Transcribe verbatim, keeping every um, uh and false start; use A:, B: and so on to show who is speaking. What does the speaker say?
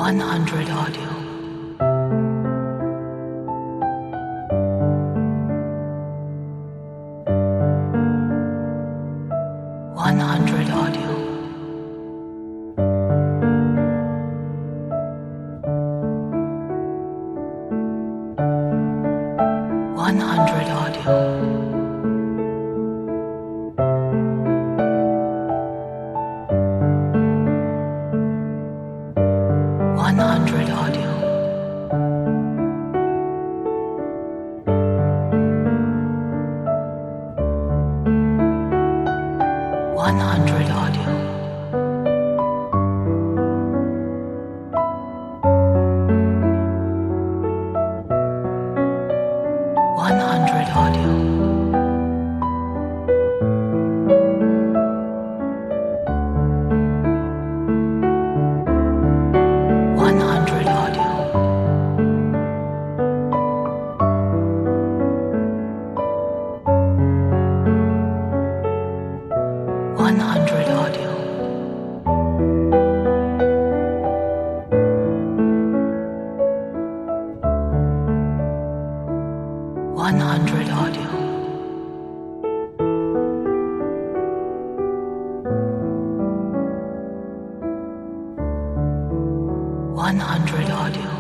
A: one hundred audio. one hundred audio. one hundred audio. one hundred audio. one hundred audio. one hundred audio. one hundred audio. one hundred audio. one hundred audio. one hundred audio.